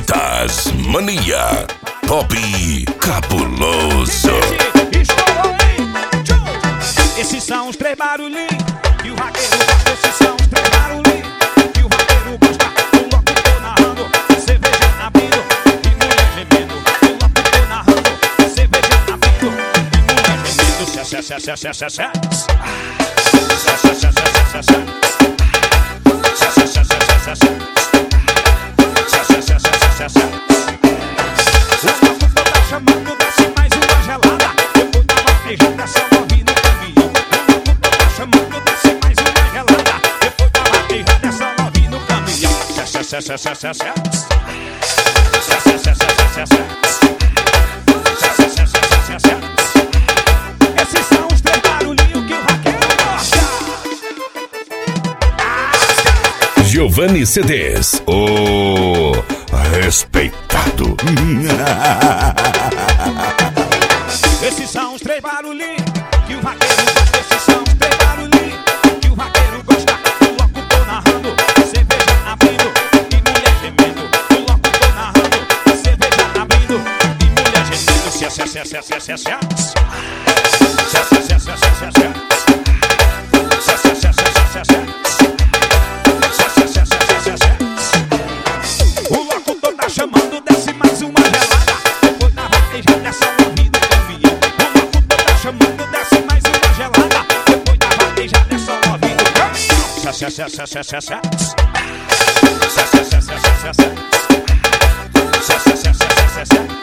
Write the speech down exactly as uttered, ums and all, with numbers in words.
Das Mania Pop Cabuloso. Esses são os três barulhinhos que o vaqueiro gosta. Esses são os três barulhinhos que o vaqueiro gosta. O locutor narrando, cerveja abrindo e mulher gemendo. O locutor narrando, cerveja abrindo e mulher gemendo. Cê, cê, cê, cê, cê, cê, cê. Cê, cê, cê, cê, cê, cê. Cê, cê, cê, cê, cê, cê. Cê, cê, cê, cê, cê, cê. O locutor tá chamando, desce mais uma gelada. Depois da vaquejada, só ouvi no caminhão. O locutor tá chamando, desce mais uma gelada. Depois da vaquejada, só ouvi no caminhão. Cê, cê, cê, cê, cê, cê, cê. Cê, cê, cê, cê, cê, cê. Cê, cê, cê, cê, cê, cê. Esses são os três barulhinhos que o vaqueiro gosta. Giovanni C Ds, o respeitado. Esses são os três barulhinhos que o vaqueiro gosta. Esses são os três barulhinhos que o vaqueiro gosta. O locutor narrando, cerveja abrindo e mulher gemendo. O locutor narrando, cerveja abrindo e mulher gemendo. Cê, cê, cê, cê, cê, cê, cê. Cê, cê, cê, cê, cê, cê, cê. Cê, cê, cê, cê, cê, cê. O locutor tá chamando, desce mais uma gelada. Depois da vaquejada, só ouvi no caminhão. O locutor tá chamando, desce mais uma gelada. Depois da vaquejada, só ouvi no caminhão. Cê, cê, cê, cê, cê, cê, cê. Cê, cê, cê, cê, cê, cê, cê. Cê, cê, cê, cê, cê, cê.